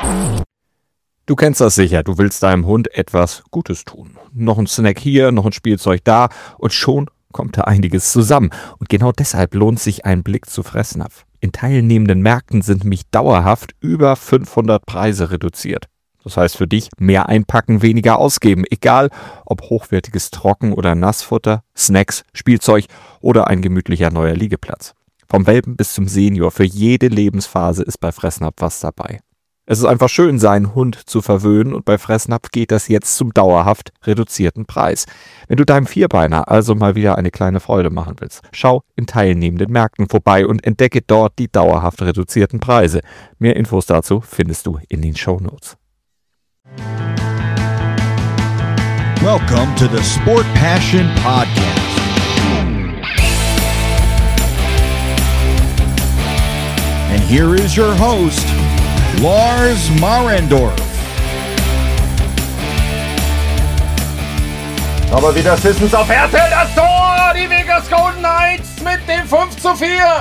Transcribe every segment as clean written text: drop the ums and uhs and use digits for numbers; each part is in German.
Du kennst das sicher, du willst deinem Hund etwas Gutes tun. Noch ein Snack hier, noch ein Spielzeug da und schon kommt da einiges zusammen. Und genau deshalb lohnt sich ein Blick zu Fressnapf. In teilnehmenden Märkten sind nämlich dauerhaft über 500 Preise reduziert. Das heißt für dich, mehr einpacken, weniger ausgeben. Egal, ob hochwertiges Trocken- oder Nassfutter, Snacks, Spielzeug oder ein gemütlicher neuer Liegeplatz. Vom Welpen bis zum Senior, für jede Lebensphase ist bei Fressnapf was dabei. Es ist einfach schön, seinen Hund zu verwöhnen und bei Fressnapf geht das jetzt zum dauerhaft reduzierten Preis. Wenn du deinem Vierbeiner also mal wieder eine kleine Freude machen willst, schau in teilnehmenden Märkten vorbei und entdecke dort die dauerhaft reduzierten Preise. Mehr Infos dazu findest du in den Shownotes. Welcome to the Sport Passion Podcast. And here is your host, Lars Marendorf. Aber wieder Sissons auf Härte, das Tor! Die Vegas Golden Knights mit dem 5:4.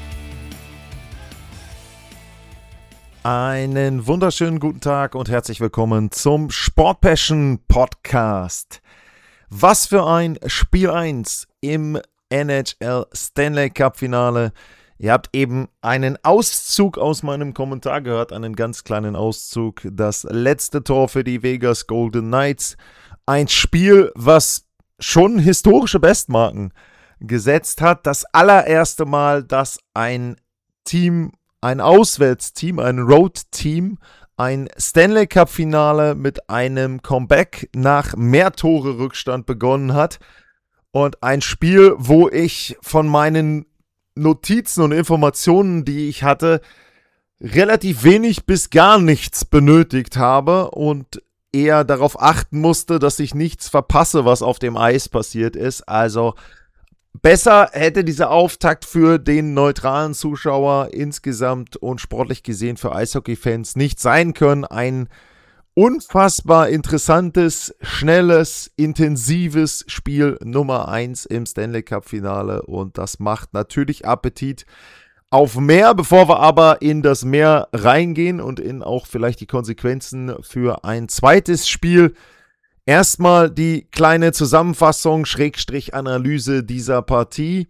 Einen wunderschönen guten Tag und herzlich willkommen zum Sport Passion Podcast. Was für ein Spiel 1 im NHL Stanley Cup Finale. Ihr habt eben einen Auszug aus meinem Kommentar gehört, einen ganz kleinen Auszug. Das letzte Tor für die Vegas Golden Knights. Ein Spiel, was schon historische Bestmarken gesetzt hat. Das allererste Mal, dass ein Team, ein Auswärtsteam, ein Road-Team, ein Stanley Cup-Finale mit einem Comeback nach Mehrtore-Rückstand begonnen hat. Und ein Spiel, wo ich von meinen Notizen und Informationen, die ich hatte, relativ wenig bis gar nichts benötigt habe und eher darauf achten musste, dass ich nichts verpasse, was auf dem Eis passiert ist. Also besser hätte dieser Auftakt für den neutralen Zuschauer insgesamt und sportlich gesehen für Eishockey-Fans nicht sein können. Ein unfassbar interessantes, schnelles, intensives Spiel Nummer 1 im Stanley Cup Finale und das macht natürlich Appetit auf mehr. Bevor wir aber in das Mehr reingehen und in auch vielleicht die Konsequenzen für ein zweites Spiel, erstmal die kleine Zusammenfassung, Schrägstrich-Analyse dieser Partie.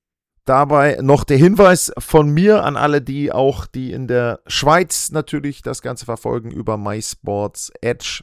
Dabei noch der Hinweis von mir an alle, die in der Schweiz natürlich das Ganze verfolgen über MySports Edge.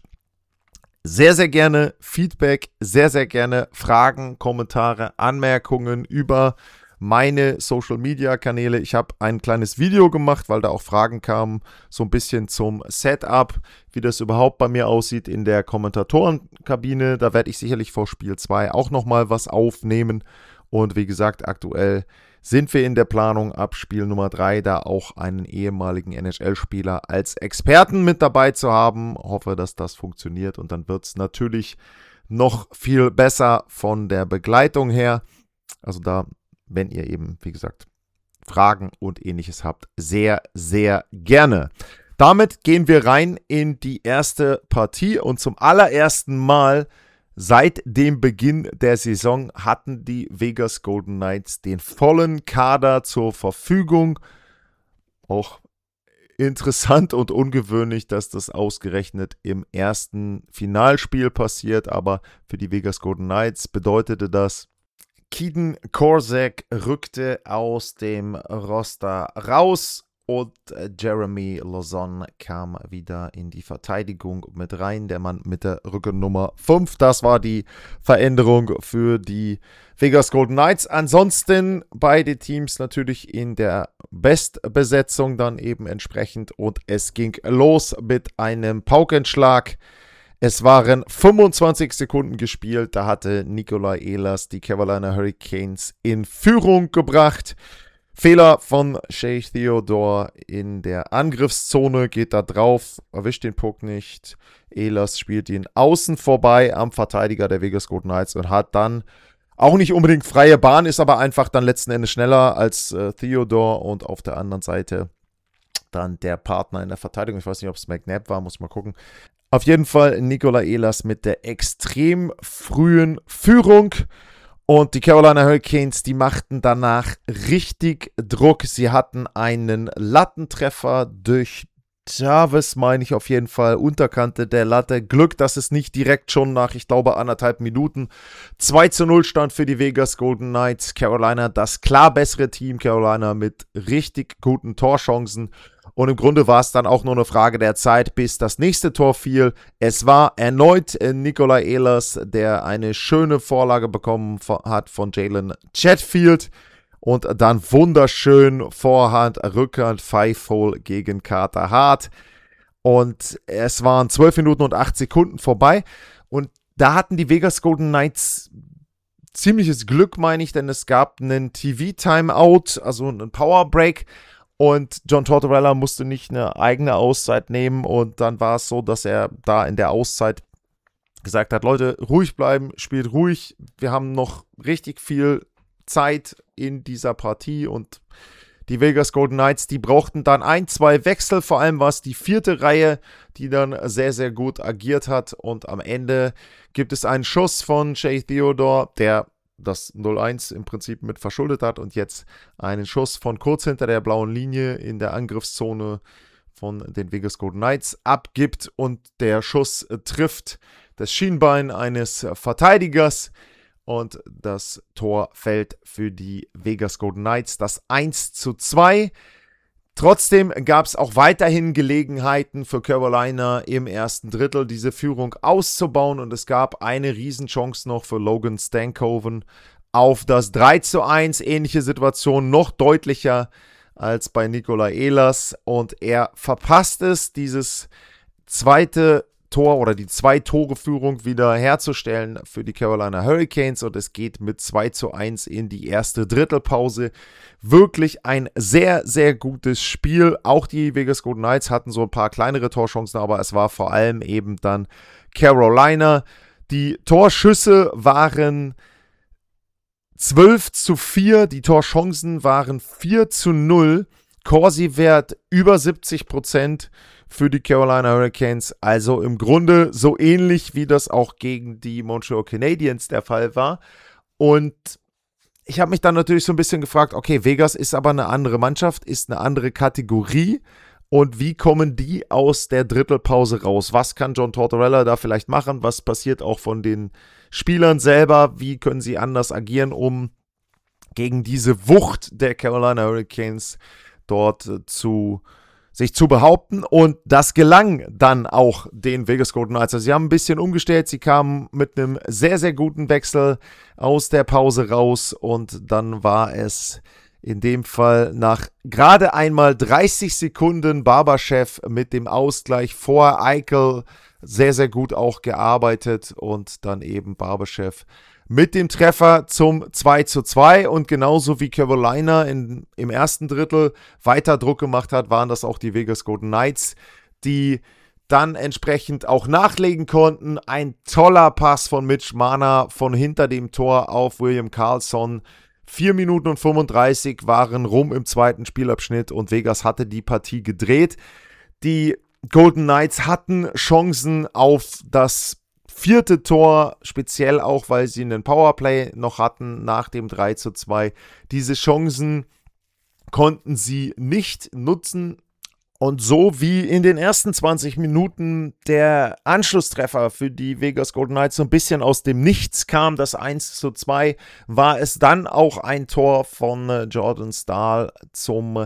Sehr, sehr gerne Feedback, sehr, sehr gerne Fragen, Kommentare, Anmerkungen über meine Social-Media-Kanäle. Ich habe ein kleines Video gemacht, weil da auch Fragen kamen, so ein bisschen zum Setup, wie das überhaupt bei mir aussieht in der Kommentatorenkabine. Da werde ich sicherlich vor Spiel 2 auch nochmal was aufnehmen. Und wie gesagt, aktuell sind wir in der Planung ab Spiel Nummer 3, da auch einen ehemaligen NHL-Spieler als Experten mit dabei zu haben. Hoffe, dass das funktioniert und dann wird es natürlich noch viel besser von der Begleitung her. Also da, wenn ihr eben, wie gesagt, Fragen und Ähnliches habt, sehr, sehr gerne. Damit gehen wir rein in die erste Partie und zum allerersten Mal seit dem Beginn der Saison hatten die Vegas Golden Knights den vollen Kader zur Verfügung. Auch interessant und ungewöhnlich, dass das ausgerechnet im ersten Finalspiel passiert, aber für die Vegas Golden Knights bedeutete das, Keegan Korczak rückte aus dem Roster raus. Und Jeremy Lauzon kam wieder in die Verteidigung mit rein, der Mann mit der Rückennummer 5. Das war die Veränderung für die Vegas Golden Knights. Ansonsten beide Teams natürlich in der Bestbesetzung dann eben entsprechend. Und es ging los mit einem Paukenschlag. Es waren 25 Sekunden gespielt. Da hatte Nikolai Ehlers die Carolina Hurricanes in Führung gebracht. Fehler von Shea Theodore in der Angriffszone, geht da drauf, erwischt den Puck nicht. Ehlers spielt ihn außen vorbei am Verteidiger der Vegas Golden Knights und hat dann auch nicht unbedingt freie Bahn, ist aber einfach dann letzten Endes schneller als Theodore und auf der anderen Seite dann der Partner in der Verteidigung. Ich weiß nicht, ob es McNabb war, muss mal gucken. Auf jeden Fall Nikolai Ehlers mit der extrem frühen Führung. Und die Carolina Hurricanes, die machten danach richtig Druck. Sie hatten einen Lattentreffer durch Jarvis, meine ich auf jeden Fall, Unterkante der Latte. Glück, dass es nicht direkt schon nach, ich glaube, 1,5 Minuten 2:0 stand für die Vegas Golden Knights. Carolina, das klar bessere Team. Carolina mit richtig guten Torchancen. Und im Grunde war es dann auch nur eine Frage der Zeit, bis das nächste Tor fiel. Es war erneut Nikolai Ehlers, der eine schöne Vorlage bekommen hat von Jalen Chatfield. Und dann wunderschön Vorhand, Rückhand, 5-Hole gegen Carter Hart. Und es waren 12 Minuten und 8 Sekunden vorbei. Und da hatten die Vegas Golden Knights ziemliches Glück, meine ich, denn es gab einen TV-Timeout, also einen Powerbreak. Und John Tortorella musste nicht eine eigene Auszeit nehmen. Und dann war es so, dass er da in der Auszeit gesagt hat, Leute, ruhig bleiben, spielt ruhig. Wir haben noch richtig viel Zeit in dieser Partie und die Vegas Golden Knights, die brauchten dann 1-2 Wechsel, vor allem war es die 4. Reihe, die dann sehr, sehr gut agiert hat und am Ende gibt es einen Schuss von Shea Theodore, der das 0-1 im Prinzip mit verschuldet hat und jetzt einen Schuss von kurz hinter der blauen Linie in der Angriffszone von den Vegas Golden Knights abgibt und der Schuss trifft das Schienbein eines Verteidigers. Und das Tor fällt für die Vegas Golden Knights, das 1:2. Trotzdem gab es auch weiterhin Gelegenheiten für Carolina im ersten Drittel, diese Führung auszubauen. Und es gab eine Riesenchance noch für Logan Stankoven auf das 3:1. Ähnliche Situation, noch deutlicher als bei Nikolai Ehlers. Und er verpasst es, dieses zweite Tor oder die 2-Tore-Führung wieder herzustellen für die Carolina Hurricanes und es geht mit 2:1 in die erste Drittelpause. Wirklich ein sehr, sehr gutes Spiel. Auch die Vegas Golden Knights hatten so ein paar kleinere Torchancen, aber es war vor allem eben dann Carolina. Die Torschüsse waren 12:4, die Torchancen waren 4:0. Corsi-Wert über 70% für die Carolina Hurricanes. Also im Grunde so ähnlich, wie das auch gegen die Montreal Canadiens der Fall war. Und ich habe mich dann natürlich so ein bisschen gefragt, okay, Vegas ist aber eine andere Mannschaft, ist eine andere Kategorie. Und wie kommen die aus der Drittelpause raus? Was kann John Tortorella da vielleicht machen? Was passiert auch von den Spielern selber? Wie können sie anders agieren, um gegen diese Wucht der Carolina Hurricanes dort sich zu behaupten? Und das gelang dann auch den Vegas Golden Knights. Also sie haben ein bisschen umgestellt, sie kamen mit einem sehr, sehr guten Wechsel aus der Pause raus und dann war es in dem Fall nach gerade einmal 30 Sekunden Barbashev mit dem Ausgleich vor Eichel sehr, sehr gut auch gearbeitet und dann eben Barbashev mit dem Treffer zum 2:2 und genauso wie Carolina im ersten Drittel weiter Druck gemacht hat, waren das auch die Vegas Golden Knights, die dann entsprechend auch nachlegen konnten. Ein toller Pass von Mitch Marner von hinter dem Tor auf William Karlsson. 4 Minuten und 35 waren rum im zweiten Spielabschnitt und Vegas hatte die Partie gedreht. Die Golden Knights hatten Chancen auf das 4. Tor, speziell auch, weil sie einen Powerplay noch hatten nach dem 3:2. Diese Chancen konnten sie nicht nutzen. Und so wie in den ersten 20 Minuten der Anschlusstreffer für die Vegas Golden Knights so ein bisschen aus dem Nichts kam, das 1:2, war es dann auch ein Tor von Jordan Staal zum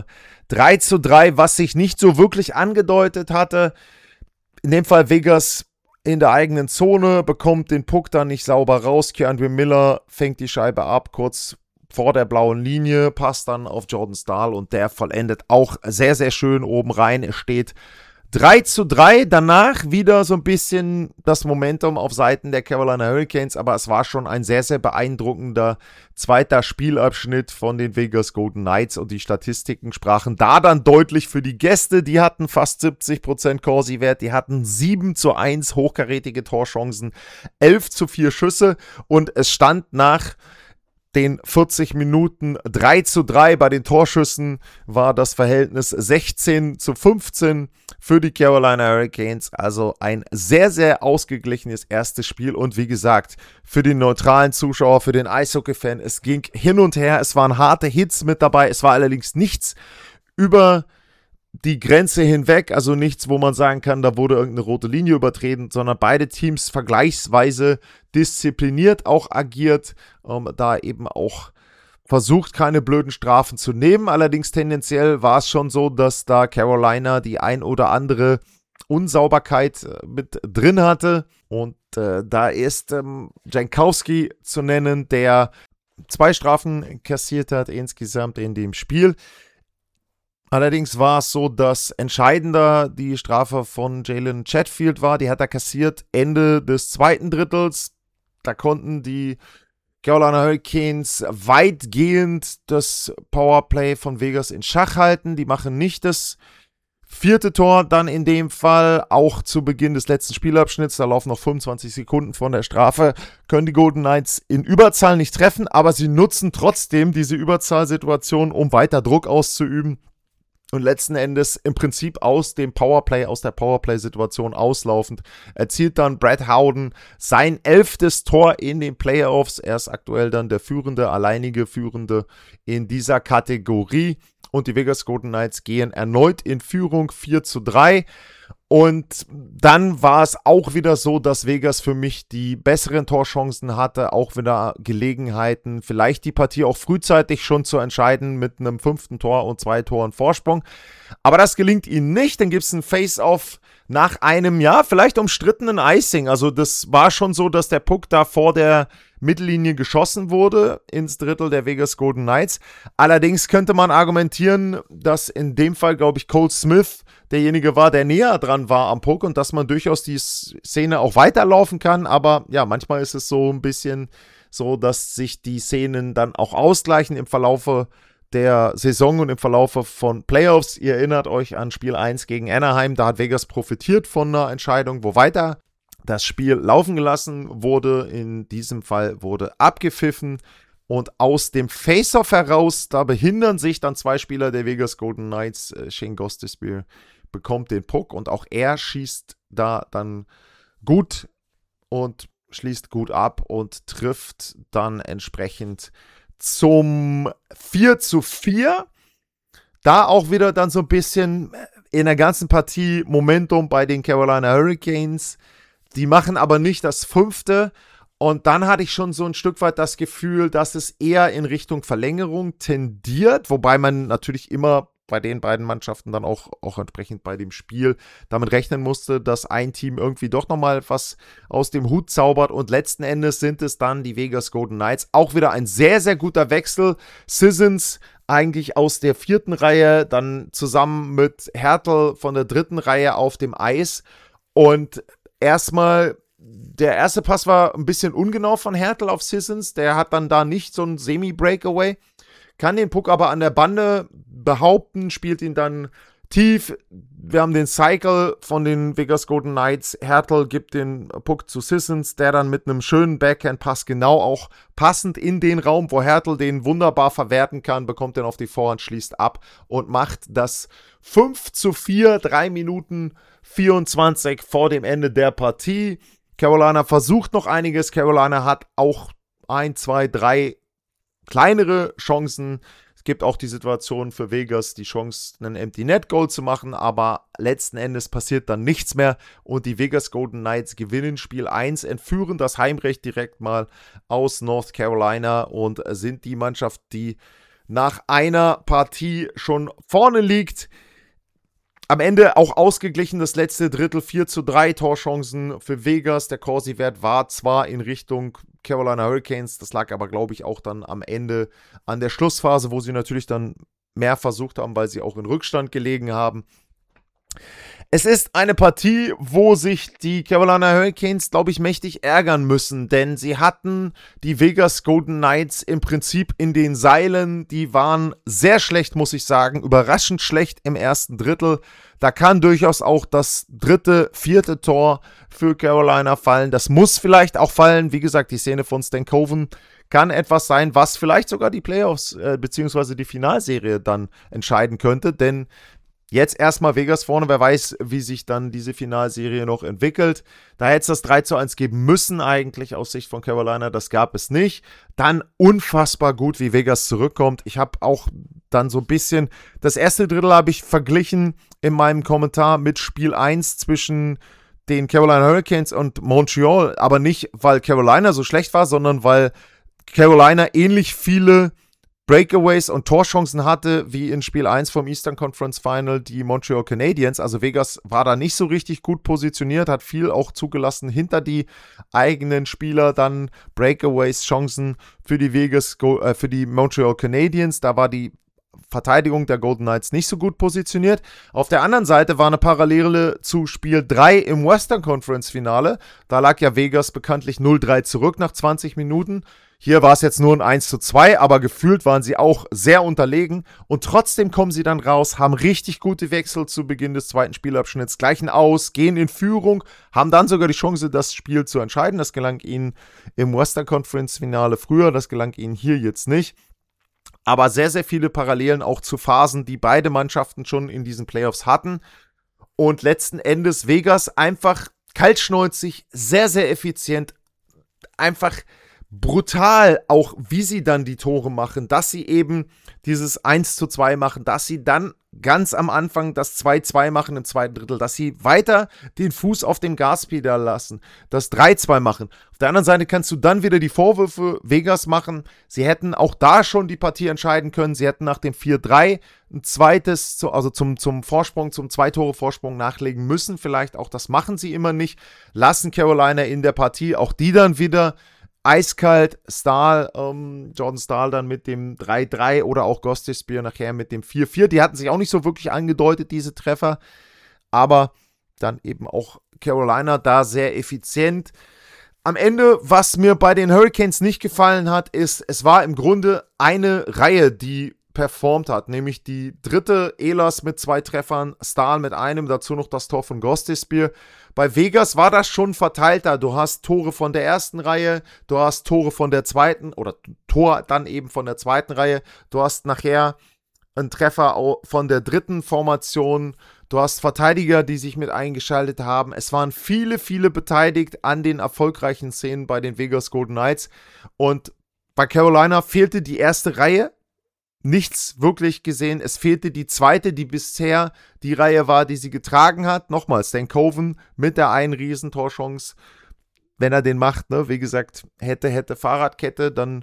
3:3, was sich nicht so wirklich angedeutet hatte. In dem Fall Vegas in der eigenen Zone, bekommt den Puck dann nicht sauber raus. Keandre Miller fängt die Scheibe ab, kurz vor der blauen Linie, passt dann auf Jordan Staal und der vollendet auch sehr, sehr schön oben rein. Es steht 3:3, danach wieder so ein bisschen das Momentum auf Seiten der Carolina Hurricanes, aber es war schon ein sehr, sehr beeindruckender zweiter Spielabschnitt von den Vegas Golden Knights und die Statistiken sprachen da dann deutlich für die Gäste. Die hatten fast 70% Corsi-Wert, die hatten 7:1 hochkarätige Torchancen, 11:4 Schüsse und es stand nach den 40 Minuten 3:3. Bei den Torschüssen war das Verhältnis 16:15 für die Carolina Hurricanes. Also ein sehr, sehr ausgeglichenes erstes Spiel. Und wie gesagt, für den neutralen Zuschauer, für den Eishockey-Fan, es ging hin und her. Es waren harte Hits mit dabei. Es war allerdings nichts über die Grenze hinweg, also nichts, wo man sagen kann, da wurde irgendeine rote Linie übertreten, sondern beide Teams vergleichsweise diszipliniert auch agiert, da eben auch versucht, keine blöden Strafen zu nehmen. Allerdings tendenziell war es schon so, dass da Carolina die ein oder andere Unsauberkeit mit drin hatte. Und da ist Jankowski zu nennen, der 2 Strafen kassiert hat insgesamt in dem Spiel. Allerdings war es so, dass entscheidender die Strafe von Jalen Chatfield war. Die hat er kassiert Ende des 2. Drittels. Da konnten die Carolina Hurricanes weitgehend das Powerplay von Vegas in Schach halten. Die machen nicht das 4. Tor dann in dem Fall, auch zu Beginn des letzten Spielabschnitts. Da laufen noch 25 Sekunden von der Strafe. Können die Golden Knights in Überzahl nicht treffen, aber sie nutzen trotzdem diese Überzahlsituation, um weiter Druck auszuüben. Und letzten Endes im Prinzip aus der Powerplay-Situation auslaufend, erzielt dann Brad Howden sein 11. Tor in den Playoffs. Er ist aktuell dann der alleinige Führende in dieser Kategorie. Und die Vegas Golden Knights gehen erneut in Führung 4:3. Und dann war es auch wieder so, dass Vegas für mich die besseren Torchancen hatte, auch wieder Gelegenheiten, vielleicht die Partie auch frühzeitig schon zu entscheiden mit einem 5. Tor und 2 Toren Vorsprung. Aber das gelingt ihnen nicht, dann gibt es ein Face-Off nach einem, vielleicht umstrittenen Icing. Also das war schon so, dass der Puck da vor der Mittellinie geschossen wurde ins Drittel der Vegas Golden Knights. Allerdings könnte man argumentieren, dass in dem Fall, glaube ich, Cole Smith derjenige war, der näher dran war am Puck und dass man durchaus die Szene auch weiterlaufen kann. Aber ja, manchmal ist es so ein bisschen so, dass sich die Szenen dann auch ausgleichen im Verlaufe der Saison und im Verlaufe von Playoffs. Ihr erinnert euch an Spiel 1 gegen Anaheim, da hat Vegas profitiert von einer Entscheidung, wo weiter das Spiel laufen gelassen wurde. In diesem Fall wurde abgepfiffen und aus dem Face-Off heraus, da behindern sich dann 2 Spieler der Vegas Golden Knights. Shane Gostisbehere bekommt den Puck und auch er schießt da dann gut und schließt gut ab und trifft dann entsprechend zum 4:4. Da auch wieder dann so ein bisschen in der ganzen Partie Momentum bei den Carolina Hurricanes. Die machen aber nicht das 5. Und dann hatte ich schon so ein Stück weit das Gefühl, dass es eher in Richtung Verlängerung tendiert, wobei man natürlich immer bei den beiden Mannschaften dann auch entsprechend bei dem Spiel damit rechnen musste, dass ein Team irgendwie doch nochmal was aus dem Hut zaubert. Und letzten Endes sind es dann die Vegas Golden Knights. Auch wieder ein sehr, sehr guter Wechsel. Sissons eigentlich aus der 4. Reihe, dann zusammen mit Hertl von der 3. Reihe auf dem Eis. Und erstmal, der erste Pass war ein bisschen ungenau von Hertl auf Sissons. Der hat dann da nicht so ein Semi-Breakaway, kann den Puck aber an der Bande behaupten, spielt ihn dann tief. Wir haben den Cycle von den Vegas Golden Knights. Hertl gibt den Puck zu Sissons, der dann mit einem schönen Backhand-Pass genau auch passend in den Raum, wo Hertl den wunderbar verwerten kann, bekommt den auf die Vorhand, schließt ab und macht das 5:4, 3 Minuten 24 vor dem Ende der Partie. Carolina versucht noch einiges. Carolina hat auch 1, 2, 3 kleinere Chancen. Es gibt auch die Situation für Vegas, die Chance, einen Empty Net Goal zu machen, aber letzten Endes passiert dann nichts mehr und die Vegas Golden Knights gewinnen Spiel 1, entführen das Heimrecht direkt mal aus North Carolina und sind die Mannschaft, die nach einer Partie schon vorne liegt. Am Ende auch ausgeglichen, das letzte Drittel 4:3 Torchancen für Vegas. Der Corsi-Wert war zwar in Richtung Carolina Hurricanes, das lag aber, glaube ich, auch dann am Ende an der Schlussphase, wo sie natürlich dann mehr versucht haben, weil sie auch in Rückstand gelegen haben. Es ist eine Partie, wo sich die Carolina Hurricanes, glaube ich, mächtig ärgern müssen, denn sie hatten die Vegas Golden Knights im Prinzip in den Seilen. Die waren sehr schlecht, muss ich sagen, überraschend schlecht im ersten Drittel. Da kann durchaus auch das 3., 4. Tor für Carolina fallen. Das muss vielleicht auch fallen. Wie gesagt, die Szene von Stankoven kann etwas sein, was vielleicht sogar die Playoffs bzw. die Finalserie dann entscheiden könnte, denn Jetzt erstmal Vegas vorne, wer weiß, wie sich dann diese Finalserie noch entwickelt. Da hätte es das 3:1 geben müssen eigentlich aus Sicht von Carolina, das gab es nicht. Dann unfassbar gut, wie Vegas zurückkommt. Ich habe auch dann so ein bisschen, das erste Drittel habe ich verglichen in meinem Kommentar mit Spiel 1 zwischen den Carolina Hurricanes und Montreal, aber nicht, weil Carolina so schlecht war, sondern weil Carolina ähnlich viele Breakaways und Torchancen hatte, wie in Spiel 1 vom Eastern Conference Final die Montreal Canadiens. Also Vegas war da nicht so richtig gut positioniert, hat viel auch zugelassen hinter die eigenen Spieler, dann Breakaways, Chancen für die Montreal Canadiens. Da war die Verteidigung der Golden Knights nicht so gut positioniert. Auf der anderen Seite war eine Parallele zu Spiel 3 im Western Conference Finale. Da lag ja Vegas bekanntlich 0-3 zurück nach 20 Minuten. Hier war es jetzt nur ein 1:2, aber gefühlt waren sie auch sehr unterlegen und trotzdem kommen sie dann raus, haben richtig gute Wechsel zu Beginn des zweiten Spielabschnitts, gleichen aus, gehen in Führung, haben dann sogar die Chance, das Spiel zu entscheiden. Das gelang ihnen im Western Conference Finale früher, das gelang ihnen hier jetzt nicht. Aber sehr, sehr viele Parallelen auch zu Phasen, die beide Mannschaften schon in diesen Playoffs hatten. Und letzten Endes Vegas einfach kaltschnäuzig, sehr, sehr effizient, einfach brutal auch, wie sie dann die Tore machen, dass sie eben dieses 1:2 machen, dass sie dann ganz am Anfang das 2:2 machen im zweiten Drittel, dass sie weiter den Fuß auf dem Gaspedal lassen, das 3:2 machen. Auf der anderen Seite kannst du dann wieder die Vorwürfe Vegas machen, sie hätten auch da schon die Partie entscheiden können, sie hätten nach dem 4:3 ein zweites, also zum Vorsprung, zum 2-Tore-Vorsprung nachlegen müssen, vielleicht auch, das machen sie immer nicht, lassen Carolina in der Partie, auch die dann wieder eiskalt, Jordan Staal dann mit dem 3:3 oder auch Gostisbehere nachher mit dem 4:4. Die hatten sich auch nicht so wirklich angedeutet, diese Treffer. Aber dann eben auch Carolina da sehr effizient. Am Ende, was mir bei den Hurricanes nicht gefallen hat, ist, es war im Grunde eine Reihe, die performt hat, nämlich die dritte, Ehlers mit 2 Treffern, Staal mit einem, dazu noch das Tor von Gostisbehere. Bei Vegas war das schon verteilter. Du hast Tore von der ersten Reihe, du hast Tore von der zweiten oder Tor dann eben von der zweiten Reihe. Du hast nachher einen Treffer von der dritten Formation. Du hast Verteidiger, die sich mit eingeschaltet haben. Es waren viele, viele beteiligt an den erfolgreichen Szenen bei den Vegas Golden Knights. Und bei Carolina fehlte die erste Reihe. Nichts wirklich gesehen. Es fehlte die zweite, die bisher die Reihe war, die sie getragen hat. Nochmal, Stankoven mit der einen Riesentorchance. Wenn er den macht, ne, wie gesagt, hätte Fahrradkette, dann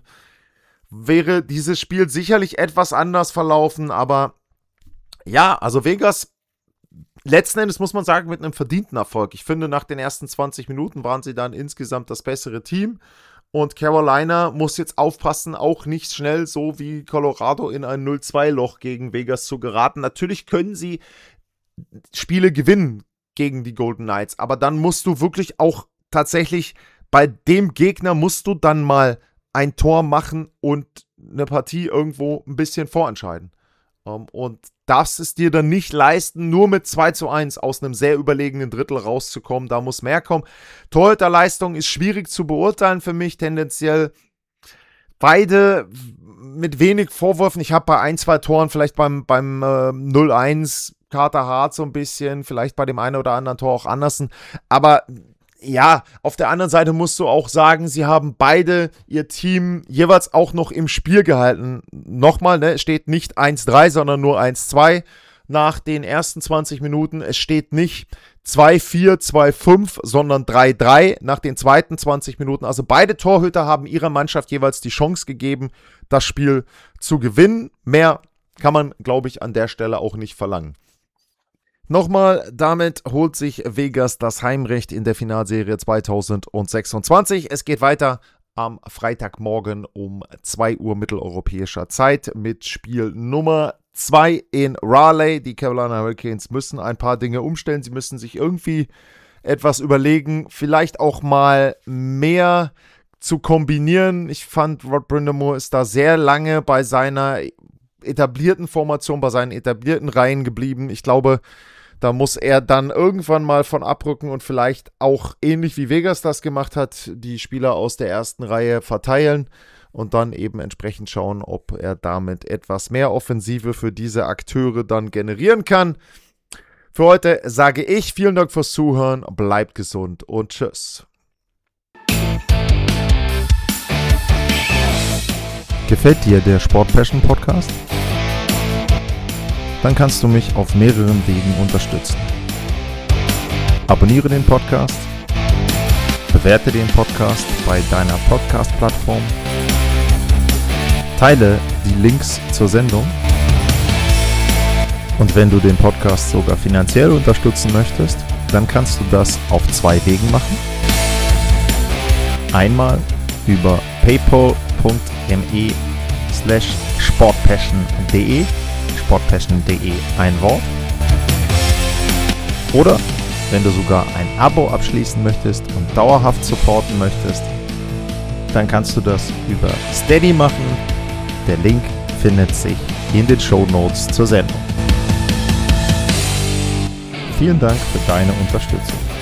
wäre dieses Spiel sicherlich etwas anders verlaufen. Aber ja, also Vegas, letzten Endes muss man sagen, mit einem verdienten Erfolg. Ich finde, nach den ersten 20 Minuten waren sie dann insgesamt das bessere Team. Und Carolina muss jetzt aufpassen, auch nicht schnell so wie Colorado in ein 0-2-Loch gegen Vegas zu geraten. Natürlich können sie Spiele gewinnen gegen die Golden Knights, aber dann musst du wirklich auch tatsächlich bei dem Gegner musst du dann mal ein Tor machen und eine Partie irgendwo ein bisschen vorentscheiden. Und darfst es dir dann nicht leisten, nur mit 2:1 aus einem sehr überlegenen Drittel rauszukommen. Da muss mehr kommen. Torhüterleistung ist schwierig zu beurteilen für mich, tendenziell beide mit wenig Vorwürfen. Ich habe bei 1-2 Toren, vielleicht beim 0-1 Carter Hart so ein bisschen, vielleicht bei dem einen oder anderen Tor auch Andersen, aber ja, auf der anderen Seite musst du auch sagen, sie haben beide ihr Team jeweils auch noch im Spiel gehalten. Nochmal, ne, es steht nicht 1-3, sondern nur 1-2 nach den ersten 20 Minuten. Es steht nicht 2-4, 2-5, sondern 3-3 nach den zweiten 20 Minuten. Also beide Torhüter haben ihrer Mannschaft jeweils die Chance gegeben, das Spiel zu gewinnen. Mehr kann man, glaube ich, an der Stelle auch nicht verlangen. Nochmal, damit holt sich Vegas das Heimrecht in der Finalserie 2026. Es geht weiter am Freitagmorgen um 2 Uhr mitteleuropäischer Zeit mit Spiel Nummer 2 in Raleigh. Die Carolina Hurricanes müssen ein paar Dinge umstellen. Sie müssen sich irgendwie etwas überlegen, vielleicht auch mal mehr zu kombinieren. Ich fand, Rod Brind'Amour ist da sehr lange bei seiner etablierten Formation, bei seinen etablierten Reihen geblieben. Ich glaube, da muss er dann irgendwann mal von abrücken und vielleicht auch ähnlich wie Vegas das gemacht hat, die Spieler aus der ersten Reihe verteilen und dann eben entsprechend schauen, ob er damit etwas mehr Offensive für diese Akteure dann generieren kann. Für heute sage ich vielen Dank fürs Zuhören, bleibt gesund und tschüss. Gefällt dir der Sport Passion Podcast? Dann kannst du mich auf mehreren Wegen unterstützen. Abonniere den Podcast, bewerte den Podcast bei deiner Podcast-Plattform, teile die Links zur Sendung und wenn du den Podcast sogar finanziell unterstützen möchtest, dann kannst du das auf 2 Wegen machen. Einmal über paypal.me/sportpassion.de, sportpassion.de ein Wort. Oder wenn du sogar ein Abo abschließen möchtest und dauerhaft supporten möchtest, dann kannst du das über Steady machen. Der Link findet sich in den Shownotes zur Sendung. Vielen Dank für deine Unterstützung.